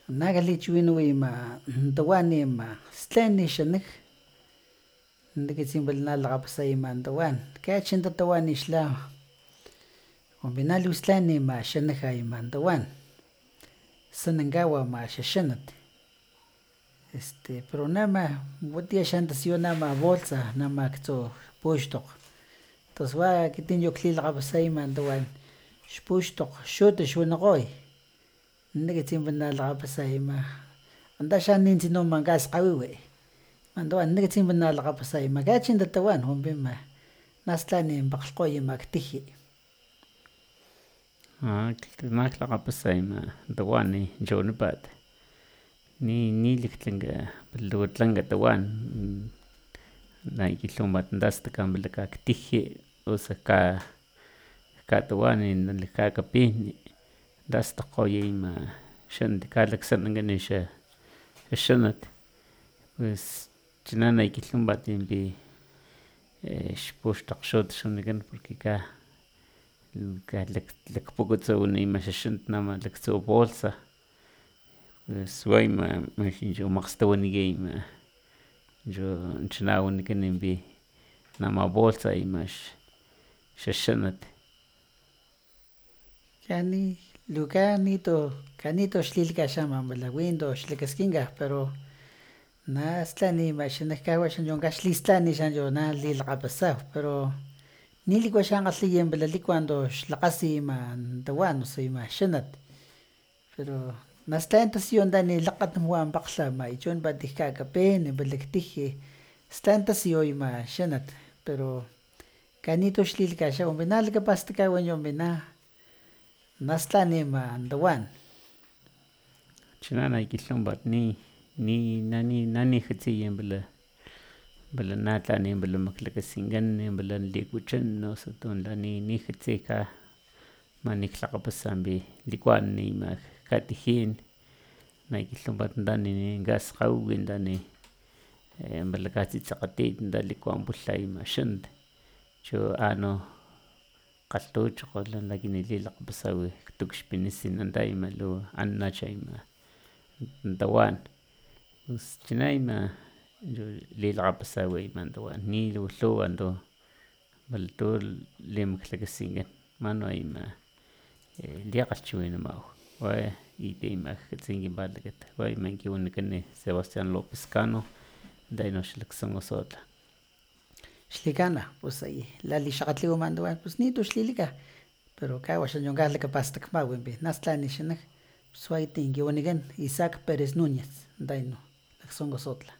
Nakalichiwinwi tawan stleni xanak ndikitsin nalakgapasay tawan kachinta tawan xla ompinaliwistlan xanak tawan sanankawa xaxanat pero nama watiya xan tasiyuy nama bolsa nama ktsu puxtokg tos wa akit klilakgapasay tawan xpuxtokg xut xwanikgoy nikitsin nalakgapasay anta xanintsi kaskgawiwi tawan nikitsin nalakgapasay kachinta tawan wampima nastan pakglhkgoy ktiji naklakgapasay tawan chawnapat niliktlanka luwa tlanka tawan nakikilhumat tastakga kaktiji osu katawan kakapijni tastakgoya xanat kalaksanankan xaxanat pues chuna nakikilhumat xpuxtokg xut xwanikan porque kalakpukutsu xaxanat nama laktsu bolsa pues wa chu makgstawanikan chuna wanikan nama bolsa xaxanat kanito xlilakaxama winto xlakaskinka pero nastan xanakkawa kaxlistlan nalilakgapasaw pero nilikua xankgalhiy licuado xlakgasi tawan osu xanat pero nastan tasiyu lakgat mujuy pakglha chunpat kakapin laktiji stan tasiyuy xanat pero kanito xlilakaxa nalakapastakgaw nastan tawan chuna nakikilhumpat nanijatsiya pala natlan maklakaskinkan pala likuchan osu nijatsi maniklakgapasa likuanan katijin nakikilhumpat kaskgawiwi pala katsitsekgatit likuan pulha xanat chu ano kgalhtuchokgo laki nalilakgapasaw ktukxpinitsin anta luwa annacha tawan pus chuna lilakgapasaw tawan nilu lhuwa pala tu limaklakaskinkan mano likgalhchiwinamaw wa kajkatsi kinpat lakata wa kiwanikan Sebastian Lopez Cano anta xalaksonkusota xlikana pus lalixakgatlwiwa tawan pus nitu xlilaka pero kawa kalakapastakmaw nastan xanak pus wa kiwanikan Isaac Perez Nuñez anta laksonkosotla